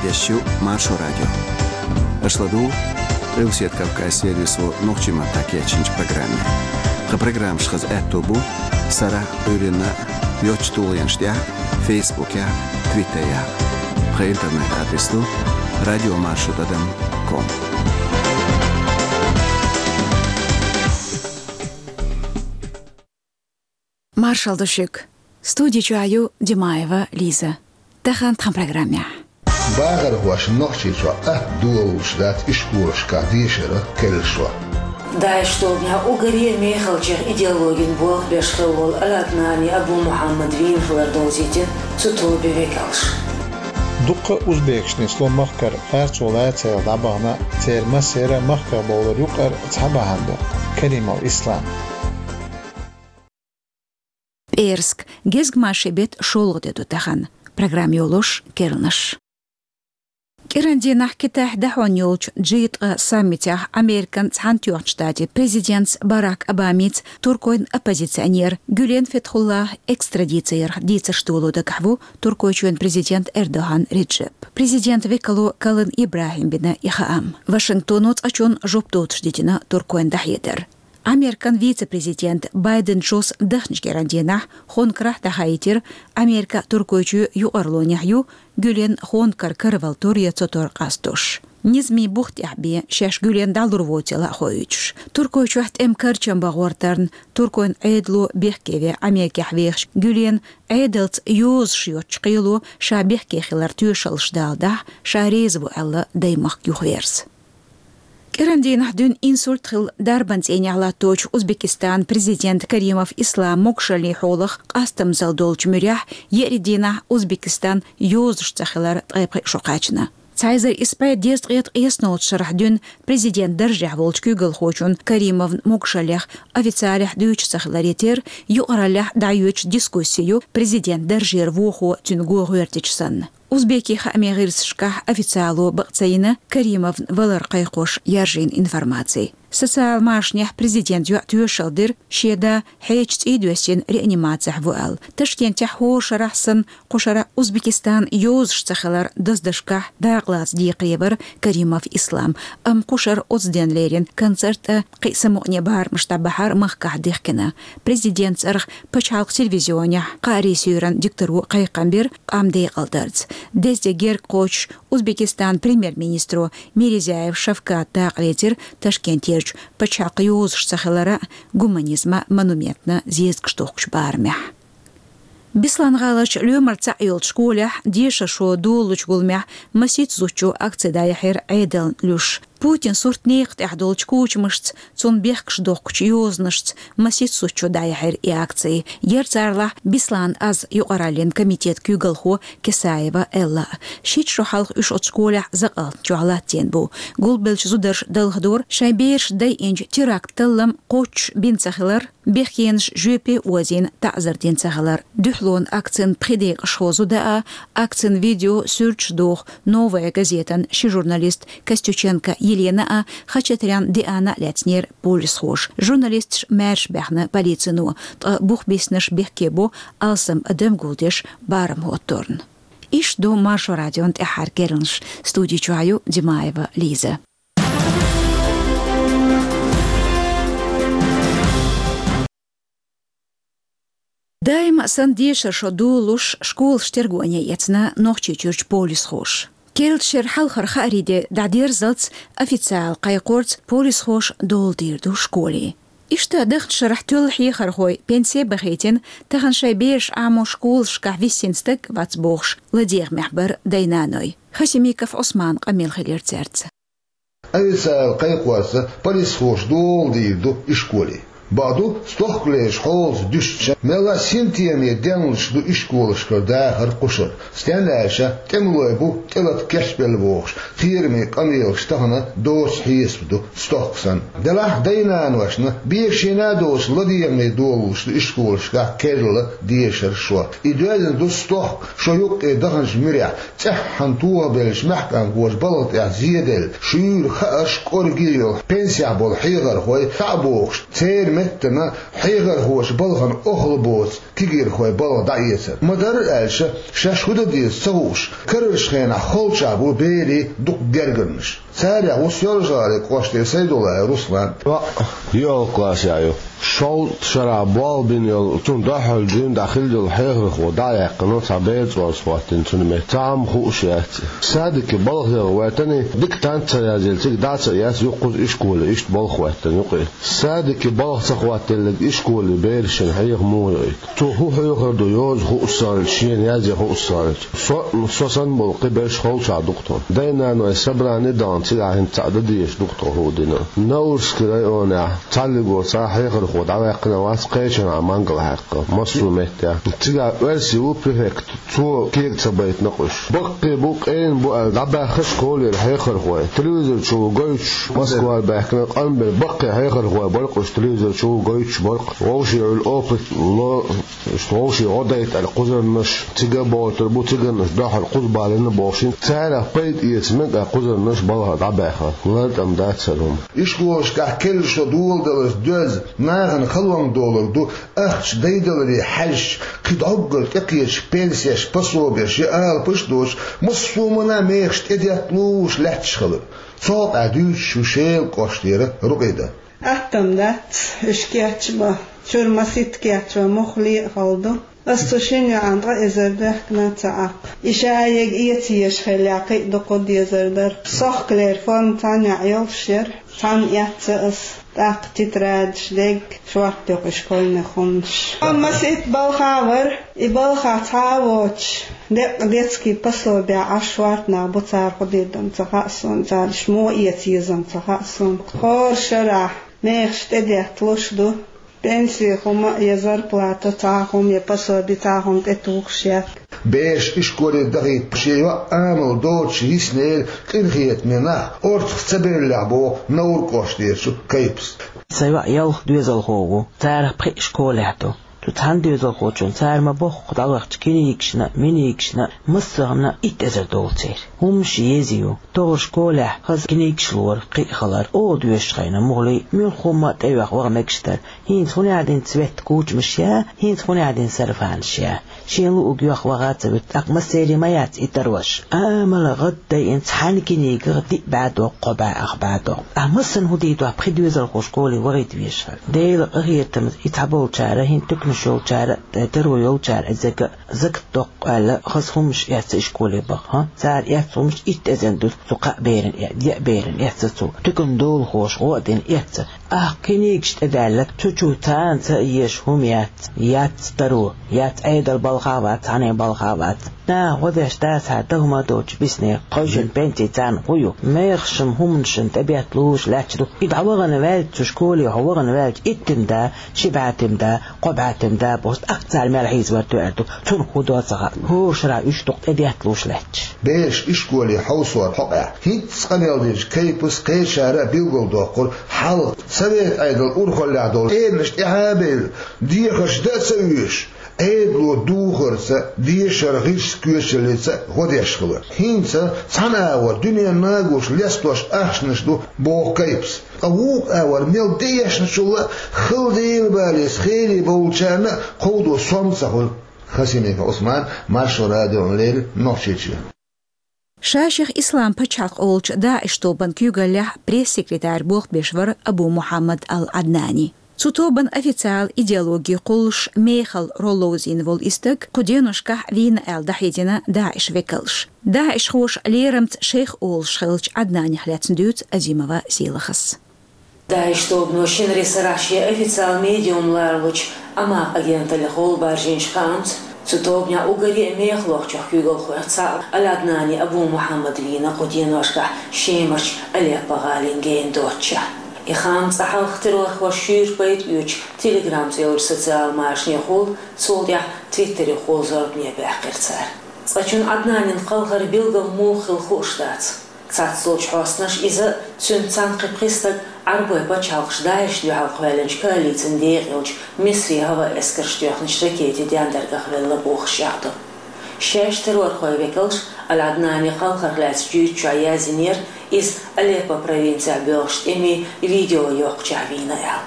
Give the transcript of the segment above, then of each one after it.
Ещё Маршо радио. Ашладу Русет Кавказ сервису нохчима такечинч программе. Программ шхаз этобу сара өрена йочтулянштя Фейсбуке, Твиттере. По интернет-адресу radiomarshrutadam.com. Маршал Душик. Студия Чуаю Димаева Лиза. Тахан тхан программе. Багар ваш ночи что дуалуш дат ишкуршка дишера келшо. Да, что у меня угорел мехалчер идеологин бог бешховол алатнани Абу Мухаммад вин хлардозите цутоби векалш. Дукка Узбекшни сломахкар харчулай цел дабана цел масера махкар болар юкар цабаханда Каримов Ислам. Эрск гезгмаши бет шолгды тутахан. Программ Йолуш Кернаш. Керанди нахкитах дахон юлч джит саммитях Американ цхантюрт штати президент Барак Обамиц туркойн оппозиционер Гюлен Фетхуллах экстрадициер дица штулу дакахву туркойчуен президент Эрдоган Реджеп. Президент Векалу Калын Ибрахим бина Ихаам. Вашингтонут ачон жоптут ждитина туркойн дахетер. Американ вице-президент Байден Джос дахничкерандина хонкрах дахайтер Америка туркойчу юарлонихю Гюлен хонкар карвалтурия цотор кастуш. Низми бухт яхби шаш Гюлен далурвотила хойч. Туркойчу хт эмкарчан багортарн туркойн эйдлу бехкеве Америка хвеш Гюлен эйдлц юз шьоч қилу ша бехкехилар тюшалшдалда ша резву алла даймах юхверс. Керандин хдун инсульт хил дарбанц эняла точ Узбекистан президент Каримов Ислам мокшали холах астам залдолч мурях еридина Узбекистан юзштахилар тайпы шокачна. Цайзер испайд дестрет эснолт шархдун президент держах волч кюгл хочун Каримов мокшалях официалях дючсахларетер юаралях даюч дискуссию президент держер воху тюнгу гуертичсан. Узбеких американских официалу бакцаина Каримов валар кайкош яржин информации. Социал машнях президент юатюшалдыр шеда хейчт идуесин реанимациях вуал. Ташкентях хош рахсан кошара Узбекистан юз штахалар даздашках даглаз диqeber Каримов Ислам. Кошар озденлерин концерта қисамуне бар мштабахар махках дихкина. Президент царх пачалк телевизионя қари сүйран диктору қайқамбер қамдей қалдырц. Дезде гер коч Узбекистан премьер-министру Мирзияев Шавкат Тақлетер Ташкентер пачақ юз штахалара гуманизма монументна зезг штохч бармях. Бислангалач люмарца юлт школях диша шо дулуч гулмях масит зучу акцедаяхер эйдел люш. Путин суртнехт яхдолч кучмышц, цун бехкш дохкч юзнышц, масит сучу даяхер и акции. Ерцарлах Бислан аз юqaralin комитет кюгалхо Кесаева Элла. Шит шохалх уш от школях зaqalt чуалаттен бу. Гулбелч зударш далхдор шайберш дай инж теракт таллам коч бинцахлар бехенш жөпе уазин ta'zardin цахлар. Дюхлон акцент предек шхозуда акцент видео сюрч дох новая газетан ши журналист Костюченко Елена Хачатрян Диана Лятнер полисхош. Журналист Мэрш Бехна полицину бух беснеш бехкебо алсам адем гулдеш барам хоторн. Иш до Маршо радион эхар кернш студии Чуаю Димаева Лиза. Дайм сандешер шодулуш школ штергоня яцна нохчи чурч полисхош. Келчер халхар хариде дадир залц официал кайкорц полисхош долдирду школе. Ишта дахт шарахтул хихар хой пенсия бахетин тахан шайбеш аму школ шкависинстек вацбохш ладех мехбар дайнаной. Хасимиков Осман Камил Халерцерц. Официал кайкорц полисхош долдирду и школе. Баду стохклеш холз дюшча мела синтиями денлшду ишколшка да харкушер стянаша темлойбу телат кешбелвош фирме камил штахна дос хисбду стохсан дала дайнан вашна бешина дос ладиями долшду ишколшка керла дешер шо идуазен до стох шоюк дахан жмиря цахан туа белш махкан гош балат зиедел шур хаш коргио пенсия бол хигар хой табош цер متنا حيغر هوش بلغن أخل بوس كيغير خوي بلغ دعيسر مدار الألشة شاشودة دي سوش كرش خينا خل شعبو بيري دوك جرجرنش سارع وسيرجاري قوشتي سيدولا روسلان يو كلاس يايو شول شراب والبين يل تون داخل دين داخل يل حيغر ودايا قنوت عبيد وصواتين تون متام خوشيات سادك بلغ يل واتني ديك تانت سيازيلتك دات سياس يقوز إشكول إشت بلغ واتن يقي سادك بلغ سخواتين لك إشكول بيرشن حيغ مو يقي تو هو حيغر دو يوز هو أصال شين يازي هو أصال سوسن بلقي بيش خول شا دكتور دينا نو سبراني دان تلاهن تعدديش دكتور هو دينا نورس كراي اونا تعلقو صاحيغر خود عواقنا واسقيشن عمانقل حقا مصر مهتا تلا ورسي و بريفكت تو كيك تبايت نقش بقي بوقين بقى دعبا خش كولي الحيخر خوي تلوزر شو قويتش مسكوال باحكنا قنبل بقي حيخر خوي بلقش تلوزر شو قويتش بلق ووشي الأوبت ووشي غدايت القزر نش تيجا بول تربو تيجا نش داخل قزبا لنا بوشين تعالى بيت يسمك القزر نش بلها دعباها ولاد أمدات سلهم إشكوش كحكل شو دول دلس دوز ناغن خلوان دولار دو أخش ديدلري حج كد عقل تقيش بنسيش بصوبيش يقال بشدوش مصفومنا ميخش تدياتلوش لحتش خلر صوت عدوش وشيل قوشتيرة رقيدة أحتملت إشكياتشبا شرما سيتكياتشبا مخلي خلدو أستوشين عندها إزردر كنا تعاق إشايق إيتيش خلاقي دقود يزردر صح كلير فون تاني عيال شير تان ياتس تاق تترادش ديك شوارت يقش كل نخونش أما سيت بالخاور إبالخا تعاوش ديتسكي بسو بيع عشوارت نابو تار قديدن تخاصون تار شمو إيتيزن تخاصون خور شرح ميخش تديت لشدو بنسي هما يزار بلاتا تاهم يبسو بتاهم تتوخشيك بيش إشكوري دقيق بشيوة آمل دوتش يسنيل كنخيت مناخ أرتخ تبير لعبو نور قوشتير شو كيبس سيوا يلخ دوزل خوغو تارخ بخيش كولهتو تان دوزل خوچون سر ما بخ خدا وقت كينيكشنا مينيكشنا مصرنا إتزر دولتير همش يزيو دورش كوله خز كينيكشلور قيخلر او دوش خينا مغلي ميل خوما تيوخ وغمكشتر هين تخوني عدين تسويت كوچ مشيا هين تخوني عدين سرفانشيا شينلو اوغيوخ وغات سبت اقما سيري مايات اتروش امال غدي انتحان كينيك غدي بعدو قبع اخبعدو امسن هديدو ابخي دوزل خوش كولي وغيت بيشهر ديل اغيتمز اتعبول چاره هين تكنش يول چاره ترو يول چاره زك دوق على خصهمش ياتش كولي بخ ها سار ياتسومش اتزندو سوقا بيرن يا بيرن ياتسو تكن دول خوش غودين ياتس كينيكش تدالك تشو تان تايش هم يات ترو يات ايد البلخاوات عن البلخاوات نا ودش داس هادهما دوج بسني قوشن بنتي تان قيو ميخشم همنشن تبيتلوش لاتشدو يدعوغن والد تشكولي هوغن والد اتمدا شبعتمدا قبعتمدا بوست اكتر مالحيز ورتوعدو تون خدو صغار هو شرع يشتق تبيتلوش لاتش بيش إشكولي حوصور حقع هيت سقنيالديش كيبس كيشارة بيوغل دوقل حلق سويت ايضا أرخل لعدول ايرنشت اعابل ديخش دا سويش ايدلو دوخرسا ديشر غيش كيوشليسا غديشخلر هينسا صناور دنيا ناغوش ليستوش احشنشدو بو كيبس اووق اور ميل ديشنشولا خلديل باليس خيلي بولچانا قودو صمسخل خسينيك عثمان مارشو راديو ليل نوشيتشي شاشخ إسلام بچاق أولش داعش طوبان كيوغالح بريس-سكرتار بوخ بيشور أبو محمد العدناني. Цутobан официал идеологии قولش ميخل رولوزين вол истек куденушках вин эл дахидина Даиш векалш. Даиш خوش ليرمت شيخ أولش خلش عدناني حلاتندوت أزيمова سيلخس. Даиш тобно шинри сараши официал медиум ларлуч ама агента лехол баржинш хант. Цутобня угари мехлохчах югал хуяца Аляднани Абу Мухаммад вина куденушках шемарч алепагалин гейн доча. И хам цахал хтерлах вашир байт юч телеграм цел социал машни хол солдя твиттере хол зарбне бахкерцар. Цачун Аднанин қалғар билгал мохил хоштац. Цат солч хоснаш иза цунцан қипқистак арбой бачалқш Даиш дюхал хваленч коалицин дейгилч Мисри хава эскерштюхнич ракети дяндергах велла бохшяхту. Шеш террор хойвекалш Al-Adnani қалғар ләц жүйчу аязинер из Алеппо провинция бёшт эми видео yok çavina el.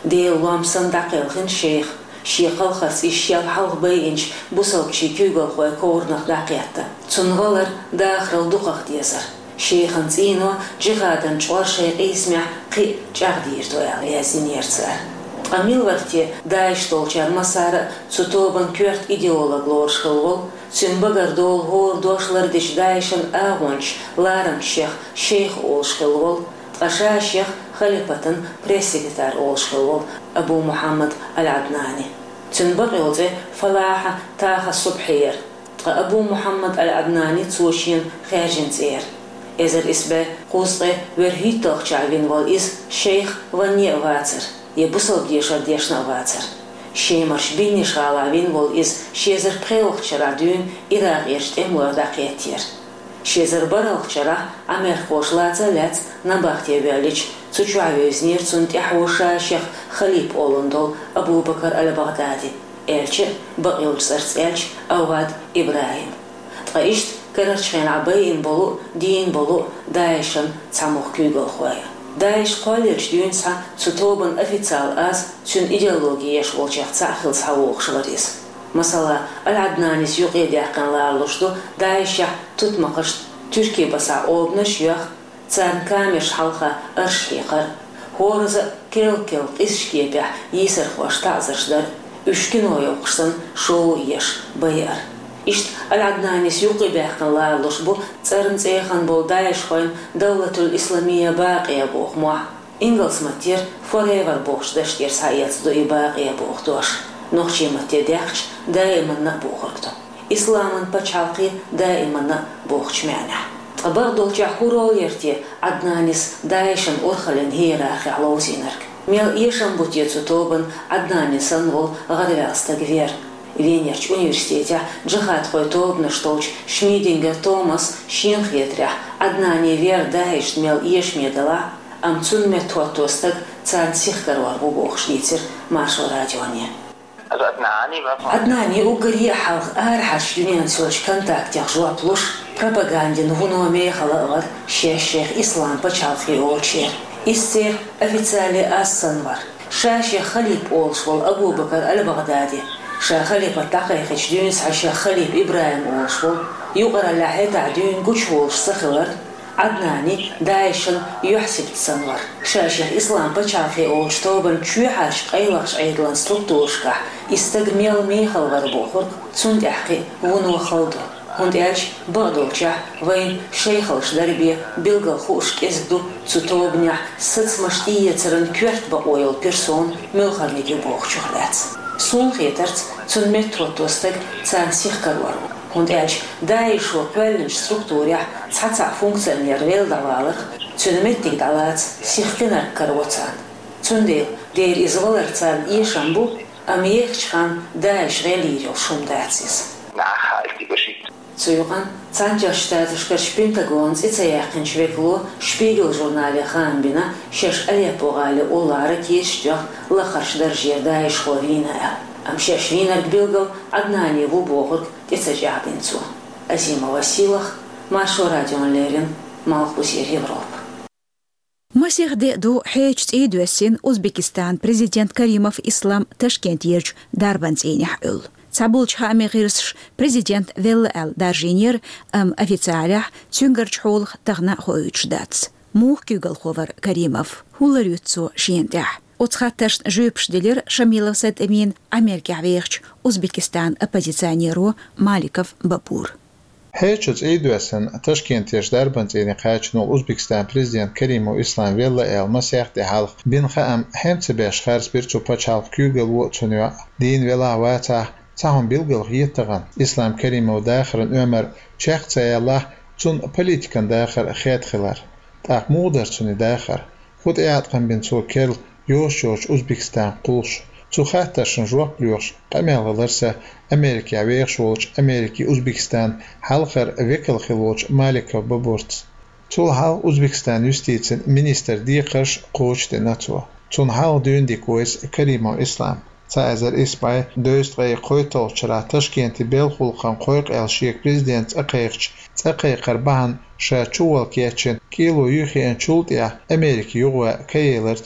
دي وامسن دقيقين شيخ شيخال خاص إشيال حلق بينش بوصل شي كيوغل خوي كورنخ دقيقة تنغلر داخل دقق ديزر شيخن زينو جغادن شوار شيخ يسمع قي جغدير تويا يازين يرسر أميل وقتي دايش طولشار مسارة سوتوبن كورت إيديولوج لورش خلول سنبغر دول هور دوشلر ديش دايشن آغونش لارن شيخ أولش خلول تغشا شيخ خليفتن بريس-سكرتار أولش خلول أبو محمد العدناني سنبغ يوزي فلاحة تاخ الصبحير أبو محمد العدناني تسوشين خارجين زير إذا إسبه قوسطي ورهيت تغشعبين والإس شيخ وني واتر يبصل ديشنا واتر شيمرش بيني شغالين والإس شيزر بخيوخ شرادون إذا غيرشت ورداقيتير شيزر برالخ شرا أمير خوشلاتza لات نباختي بياليش تشوعوزنير تنت إحوشا شيخ خليب أولندول أبو بكر البغدادي إلش بقيول سرس إلش أواد إبراهيم تغيشت كررشين عباين بولو دين بولو دايشن تساموخ كيوغل خوايا دايش قاليرش ديونسا تطوبن أفيتال أز تون إيديولوجيش والشيخ تساخل سحووخ شغريس مثلا العدناني سيوقي ديحقن لارلوشدو دايشة تتمقشت تركي بسا أوبنش يخ تسان كاميش حلقة أرشيقر هورزا كيل إسشكي بيح يسر خوش تعزرشدر أشكنو يوقشتن شو يش بيار إشت العدناني سيوقي ديحقن لارلوشبو تسارن تيخن بول دايش خوين دولة الإسلامية باقية بوخ موح إنجلس ماتير فوريفر بوخش دشتير سايات دو باقية بوخ دوش نوخشي متديخش دائما نبوخرتو إسلاما بچالقي دائما نبوخش معنا برضو جاهورو يرتي عدنانيس دايشن أرخلين هيراخي علوزينرك ميل إيشن بوتيتو توبن عدنانيسن وول غدوالستغفير Венерч университете джихад хой тобны штолч Шмидингер Томас Шинхетрях одна невер дайш мел еш медала амцун метуатостаг цан сихкарвар бубох шлицер Машу радионе. Одна угори халх архаш юниан сёч контакт яхжуа плуш пропагандин вуноме халавар шех ислам пачалхи олчер. Иссер официальный ассанвар. Шаши халиб олшвал Абу Бакр аль-Багдади. شاخليب التقيخش دون سعشا خليب إبراهيم أوشول يقرأ لحيت عدون قشولش سخور عدناني دايشن يحسب تسنور شاشة إسلام بچاخي أوش توبن شو حاش قيلخش عيدلان ستوكتوشكح استقميل ميخل غربوخر تسند أحقي ونو خلدو هند إلش بغدوكشح وين شيخلش دربي بلغل خوش كزدو تتوبنيح ستمشتية ترن كورت بقويل بيرسون ملخرنيكي بوخشوخلات سون خيترت تون مترو توستك تان سيخكروارو هند إلش دايشو بولنش ستركتوريح تحتع فونكسيونير ويل دوالق تون متك دالات سيخكنر كروتان تون دير إزغلر تان إيشامبو أميخشخان دايش غيليريو شوم داتسيس Zuyuqan Sancaştadışkar Pentagon's itayaqin şveklu Spiegel jurnali xanbina şeş Aleppoğali olları keçdiq laxarşdar жерda işxovina am şeşvinar bilgal adnani bu boğuk itsajabincu Azima Vasilov Maшу radionlerin Malxusir Европа Масихде ду хечт идуэсин Узбекистан президент Каримов Ислам Ташкент ерч дарбанцейнях ül Цабулч хамегирсш президент ВЛЛ даржинер официалях цюнгерч холх тагна хоюч дац. Мух кюгал ховар Каримов хуларютсу шиентях. Оцхатташ жөпшделер Шамилов сет эмин Америка вехч Узбекистан оппозиционеру Маликов Бапур. Хечуц идуэсэн Ташкент ерч дарбанцейни қачнул Узбекистан президент Каримов Ислам ВЛЛ масяхте халх бин хаам хемцебеш харс бирчу пачалх кюгал вотсунуа дин вела вата Цахом билгал гиеттаган Ислам Каримов дахрын өмір чехцаяллах цун политикан дахар хетхилар. Так мудар цуни дахар. Худ эятқан бин цу керл йош Узбекистан қулш. Цу хатташын жуақ блюш. Қамялаларса Америка вейш волч Америки Узбекистан халқар векел хилвоч Маликов Бабурц. Цул хал Узбекистан юстицин министр диқаш қоочте нацуа. Цун хал дюнди койс Каримов Ислам. Цайзер إسباي دوستغي قويتو شرا تشكينتي بيلخولقان قويق الشيك بريزيدنت أقيقش تقيقر بان شا چوال كيتشن كيلو يوخي ان چولتيا أمريكي يغوى كييلرتون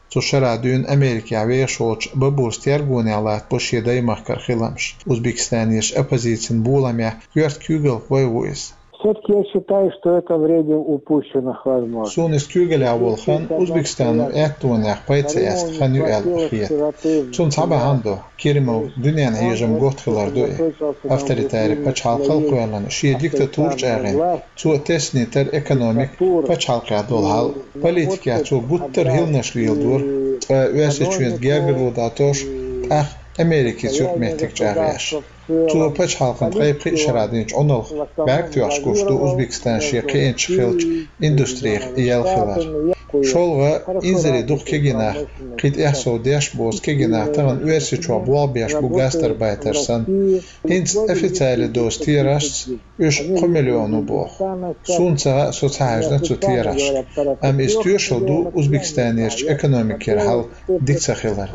شرع دون أمريكا ويشوش ببورس تيرغوني على بوشي دايمخ كرخيلمش أوزبكستانيش أبوزيتين بولاميا يورت كيوغل ويويس Все-таки я считаю, что это время упущенных возможностей. Сунис кюгел аволхан Узбекистану эктуанях пайцеяст ханю эл хиет. Сун саба хандо киримо дуньян хижем гохтхилардуи. Авторитари пачхалқал қуялан шия диктатурч ағин. Цу теснитер экономик пачхалқа долхал. Политика цу буттер хилнаш вилдур. Уэси чуент гергерудатош ах Америки цюртметтик чағияш. Цу пачхалқан қайпқи шарадинч онол бәрктуяш кушту Узбекистан шия қиинч хилч индустрих иялхилар. Шолға инзери дух кегинах қит яхсо деш боз кегинах тағын уэси чуа буалбияш бу гастарбайтерсан. Инц официали доз тирашц үш 3 миллиону бог. Сунцаға соцхажна цу тираш. Ам истюшыл ду Узбекистанерч экономикер хал дикцахилар.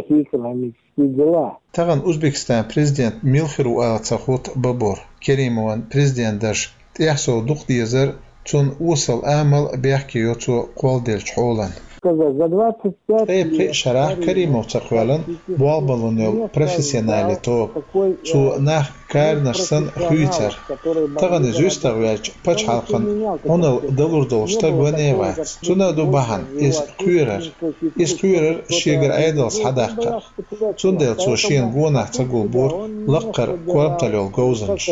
Тағын Узбекистан президент Милхиру Алцахут Бабур Керимован президент даш яхсо дух дизер цун усал амал бяхки йоцу қолделч холан. Қайпқи шарах Керимов цақвалан буалбалунел профессионали топ. Цу нах карнашсан хуйтер. Тағаны зюстағвяч пачхалқан оныл дылурдолшта гваневайт. Цуна дубахан из күйерер шигер айдалс хадаққар. Цундел цу шиен гуанах цагулбур лаққар куамталел гоузанш.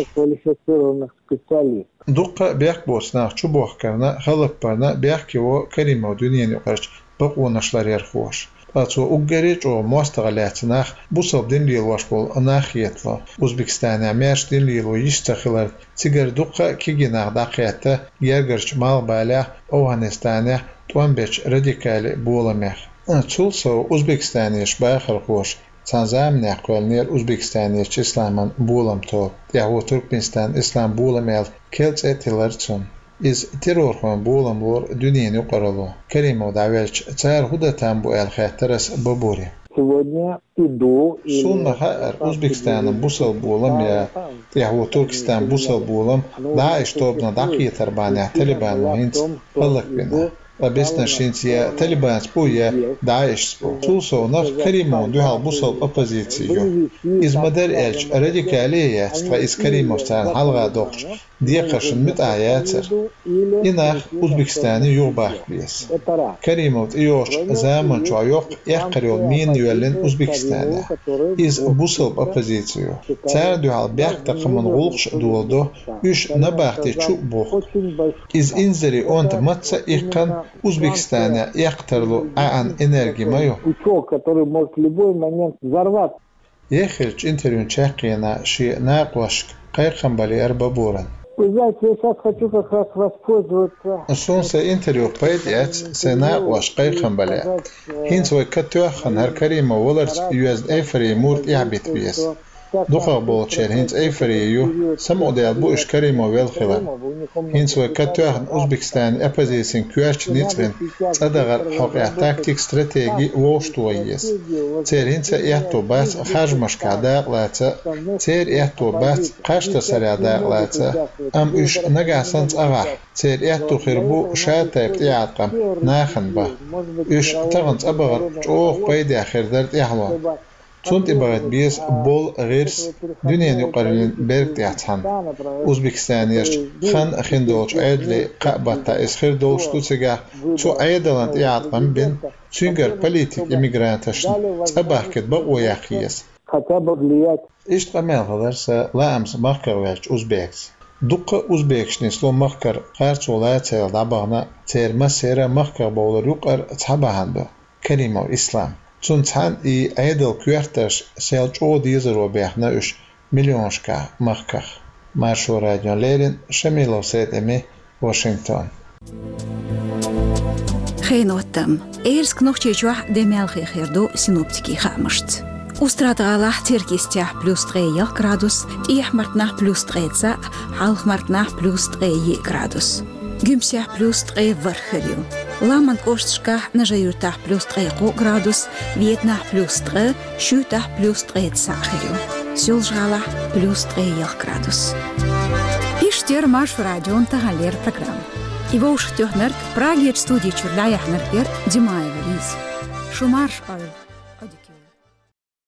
Дұққа бяқ босынақ чубоққарна халықпарна бяқ кево Керимов дүниені қарч бақуанашлар ерхуаш. Цу уггарич о мостағалятынақ бұсап динлил ваш бол анахиетло. Узбекистаны амяш динлилу естақилар цигар дұққа кегинақ дақиятты ергерч мал баля Ауғанистаны туанбеч радикали боламех. Цулсау Узбекистанеш байқар хуаш. Цанзамнях көлнер Узбекистанеш исламан болам топ. Яғу Туркменстан ислам боламел келц этиларцун. Из террорхан боламлор дүниені қаралу. Керимов давелч цар худатан бу элхэттерес бабури. Суннаха Узбекистанın busal bolam ya yahu Türkistan busal bolam Daesh tobna daqiytar bana Taliban hint halak bina. Abesna şinsiya Taliban spoya Daesh spo. Sulsonaq Kerimov duhal busal opozisiyo. İzmadar elç radikaliye stva iz Kerimovstan halga doqç diye qarşın mütayatır. İnaq Uzbekistan'ı yoğbaq biyes. Kerimov yoş zaman çoğuk yaqriyol min yölün Uzbekistan'a. İz busal opozisiyo. Çar duhal biyaq taqımın gulqş duoldu üç nabaqti çuq buq. İz inzeri ont matsa iqan Узбекистане яқтарлу аан энергия мою. Пучок, который может в любой момент взорваться. Ехерч интервью чакина ши нaqwashk qayqambali arbabуран. Вы знаете, я сейчас хочу как раз воспользоваться. Сонса интервью пойдет, се naqwash qayqambali. Hins way katwaxan har Karima Wallards US Afri murt yabit bies. Duqa bolcher hins Afri samodel bu ish Karima wel khilan. Hins way katwaxan Uzbekistan opposition kuach nitven sadagar haqqa taktik strategi woshtuayes. Ter hins yahto bas hajmash kadaqlatsa ter yahto bas qashta saradaqlatsa am ish nagasans aga ter yahto khirbu shatayb yaqam naxan ba ish tagans abagar çoq payda akhirdat yahwa Sunt ibaret biz bol g'irs dunyoning yuqorilin berk yatsan. O'zbekiston yerch xan xindolch aydli qabatda isxir dolshtusiga chu aydalant yatqan bin çünger politik immigrantashn sabahket ba oyaqiyes. Хотя бы влиять. Ishtamel qadarsa laams maqarwach Uzbeks. Duqqa Uzbekishni slom maqar qarcholatsa dabagna terma sera maqar bowlar yuqar tabahandu. Kerimov Islam Suntan I aydel kvarters selç o dizero behna 3 milyonska maqaq. Marsho radyolerin Shamilov Sedemi Washington. Xeynotam. Ersk noqchechwa demel xerdo sinoptiki xamsht. Устрадгалах теркистя +3 градус, ihmartnah +3, halxmartnah +3 градус. Gümsya +3 varxelio. Ламан кошчка нажаюртах +3 градус, Вьетнах +3, Шютах +3 сахелio. Сёлжгала +3 градус. Иштер маш радион тагалер программ. Ивоуш тёхнер Праге студии чурляяхнер Димаева Лиз. شمارش قال